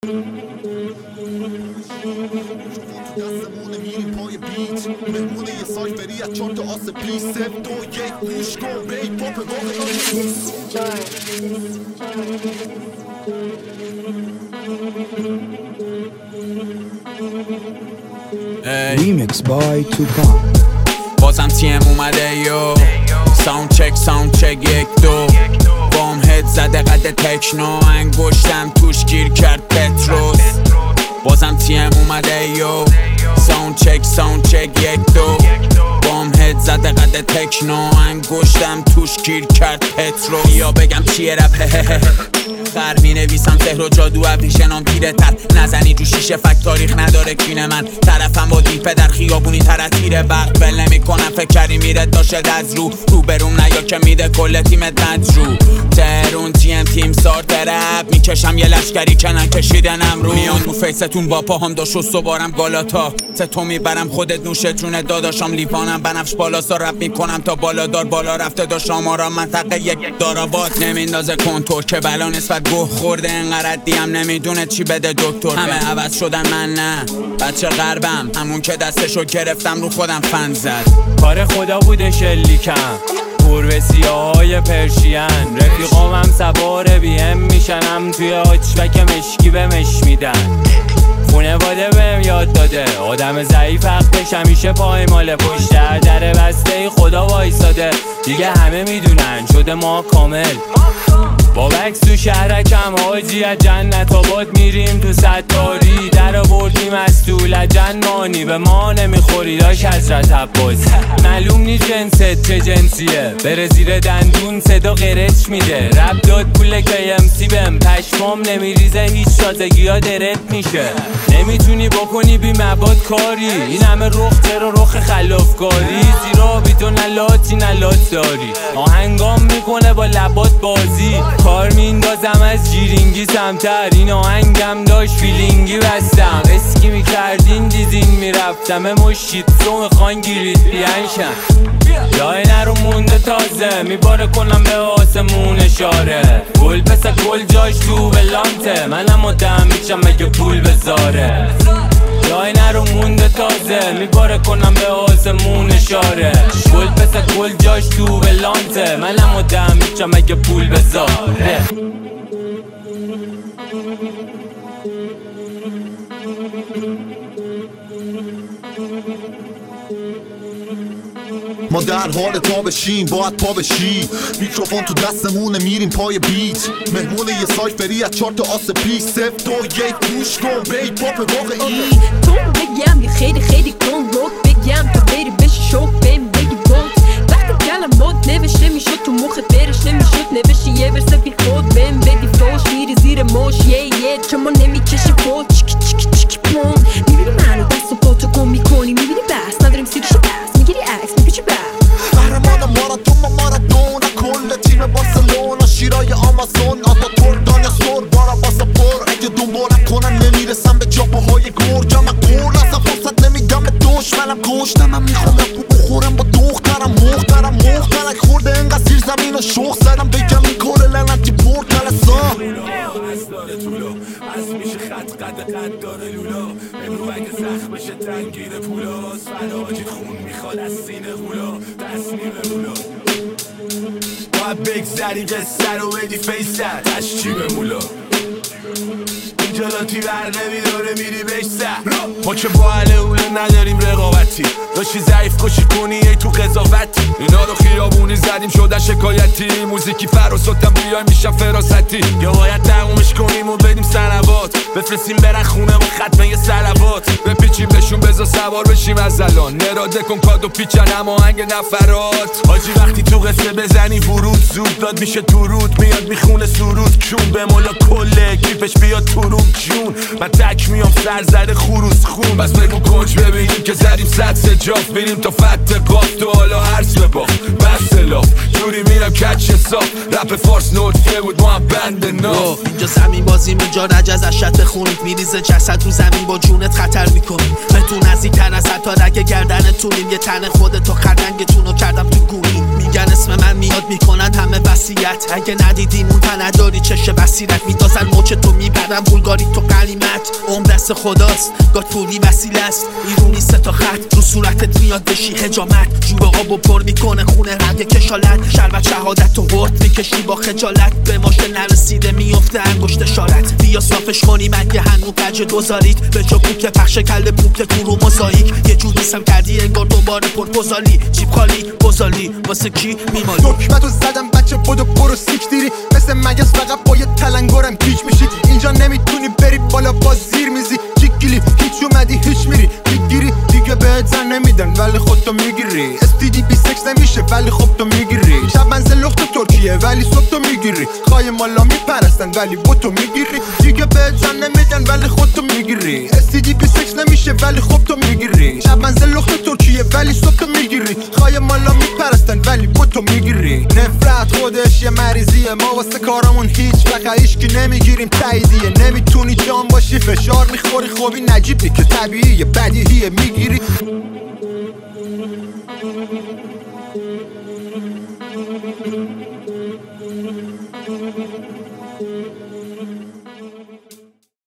دستمونه میریم پای بیت مهمونه یه سایت بری از 4 تا آس پیش 0 2 1 گوش کن بی پاپ واقعی Remix by Tupac. بازم تیم اومده یو ساوند چک 1 2 بام هد زده قد تکنو انگشتم توش گیر کرد پتروس بازم تیم اومده یو ساوند چک 1 2 بام هد زده قد تکنو انگشتم توش گیر کرد پتروس یا بگم چیه رپ خر می نویسم سحر و جادو ابریشنام تیره تر نزنی جو شیشه فک تاریخ نداره کین من طرفم با دیپه در خیابونی تر تیره وقت بل نمی کنم فکر کردی میره داشت از رو بروم نیا که میده کل تیمت مجرو تهرون تیم سار ترپ میکشم یه لشکری که نکشیدنم رو میان رو فیستون با پاهم داشت و سوارم گالاتا تو میبرم خودت نوشه جونه داداشم لیوانم بنفش بالا سا رپ میکنم تا بالا دار بالا رفته داشت آمارم منطقه 1 داراباد نمیندازه کنتور که بلا نسبت گوه خورده انقدر دیم نمیدونه چی بده دکتر همه عوض شدن من نه بچه غربم همون که دستشو گرفتم رو خودم فن زد کار خدا بوده شلیکم گربه سیاهای پرشین رفیقامم سوار بیم میشنم توی هاچبک مشکی به مش میدن خونواده بهم یاد داده آدم ضعیف حقش همیشه پایماله پشت در بسته خدا وایساده دیگه همه میدونن شده ما کامل با بکس تو شهرکم حاجی از جنت آباد میریم تو ستاری در آوردیم از طول جنانی به ما نمیخوری داش حضرت عباس معلوم نی جنست چه جنسیه بره زیر دندون صدا قرچ میده رب داد پول KMC بهم پشمام نمیریزه هیچ تازگی ها درت میشه نمیتونی بکنی بی مباد کاری این همه رخ تر رخ خلافکاری زیرا بی تو نلاتی نلات داری آهنگام میکنه با لبات بازی کار میندازم از جیرینگی سمتر این آهنگم داشت فیلینگی بستم اسکی میکردین دیزین میرفتم مشید تو میخواین گیرید بیانشم جای نرو مونده تازه میباره کنم به آسمون اشاره گل پس گل جاش تو بلانته منم مدام میشم مگه پول بذاره جای نرو مونده تازه میباره کنم به آسمون اشاره گل پس گل جاش تو بلانته منم مدام میشم مگه پول بذاره ما در حال تا بشیم باید پا بشی میکروفون تو دستمونه میریم پای بیت مهمونه یه سایت بری از 4 تا آس پیش 0 2 1 گوش کن بی پاپ واقعی تو بگم یه خیلی کن روک بگم تا بری بشی شوک بیم بگی بوت وقتی کلمات نوشته میشد تو مخت برش نمیشد نوشی یه ورسه بی خود بیم بدی فوش میری زیر موش یه چما نمیکشی فوت چیکی پون میبینی منو دست و پاتو کن میکنی میبینی بس نداریم سیریشو بس میگیری عکس میپیچی بس قهرمان ماراتون ما ماراتون کل تیم بارسلونا شیرای آمازون آتا تردان یا سور بارا باسا پر اگه دنبالم کنن نمیرسم به جاپاهای گرجم من قول اصلا فرصت نمیدم به دشمنم کشتم میخوام رو بخورم با دخترم مخترک خورده انقدر زیر زمین و شخ زدم بگم این کار لعنتی پر کلسا از میشه خط قد داره لولا امرو اگه زخم بشه تنگیر پولاست فلاجی خون میخواد از سینه هولا تصمیم مولا باید بگذری قصه رو بدی فیستر تشجیب مولا اینجا لاتی بر نمیداره میری بشتر ما که با اهل اوله نداریم رقابتی داشتی ضعیف کشی کنی ای تو قضاوتی اینا رو خیابونی زدیم شدن شکایتی موزیکی فراساتم بیایم میشم فراستی یا باید تقومش کنیم و بدیم سنوات بفرستیم برن خونه و ختمه یه سلوات بپیچیم بهشون بزا سوار بشیم از الان نراده کن کادو پیچن اما آهنگ نفرات حاجی وقتی تو قصه بزنی ورود زود داد میشه درود میاد میخونه سرود کون به مولا کله کیفش بیاد تو روم جون من تک میام سر زده خروس خون بس بگو کنج ببینیم که زدیم صد سجاف میریم تا فت قاف تو حالا هرس بباخت بس الاف جوری میرم کچ حساب رپ فارس نوتیه بود ما هم بند ناف اینجا زمین بازیم اینجا رجز از شط خونید میریزه جسد رو زمین با جونت خطر میکنیم به تو نزدیک تر از حتی رگ گردنتونیم یه تن خودتو خدنگتونو کردم تو گونی میگن اسم من میاد میکنن همه وصیت. اگه ندیدیم اون نداری چش بصیرت. میدازن موچ تو میبرن بولگاری تو قلیمت. عمر دست خداست گات پولی وسیله است. ایرونی 3 تا خط رو صورتت میاد بشی حجامت. جوب آبو پر میکنه خونه رنگ کشالت. شربت شهادت تو ورد میکشی با خجالت. به ماشه نرسیده میفته انگشت اشارت. بیا صافش کنی مگه هنو کج دوزاریت. به جا پوک پخش کل پوک تو رو موزاییک. یه جور نیستم کردی انگار دوباره پرپوزالی. جیب خالی بزالی واسه کی میمالی. دکمتو زدم بچه بدو برو سیک دیری. مثل مگس فقط با یه تلنگرم گیج میشی. اینجا نمیتونی بری بالا با زیر میزی. جیگیلی هیچ اومدی هیچ میری میگیری دیگه بهت زن نمیدن ولی خودتو میگیری. استیدی بی سکس نمیشه ولی خب تو میگیری. شب منزل لخت ترکیه ولی صبح تو میگیری. خواهی مالا میپرستن ولی بوتو میگیری. دیگه بهت زن نمیدن ولی خودتو میگیری. استیدی بی سکس نمیشه ولی خب تو میگیری. شب منزل لخت ترکیه ولی صبح تو میگیری. خواهی مالا میپرستن ولی بوتو میگیری. نفرت خودش یه مریضیه. ما واسه کارمون هیچ وقت هیچکی نمیگیریم تاییدیه. نمیتونی جان باشی فشار میخوری خوبی نجیبی که طبیعیه بدیهیه میگیری.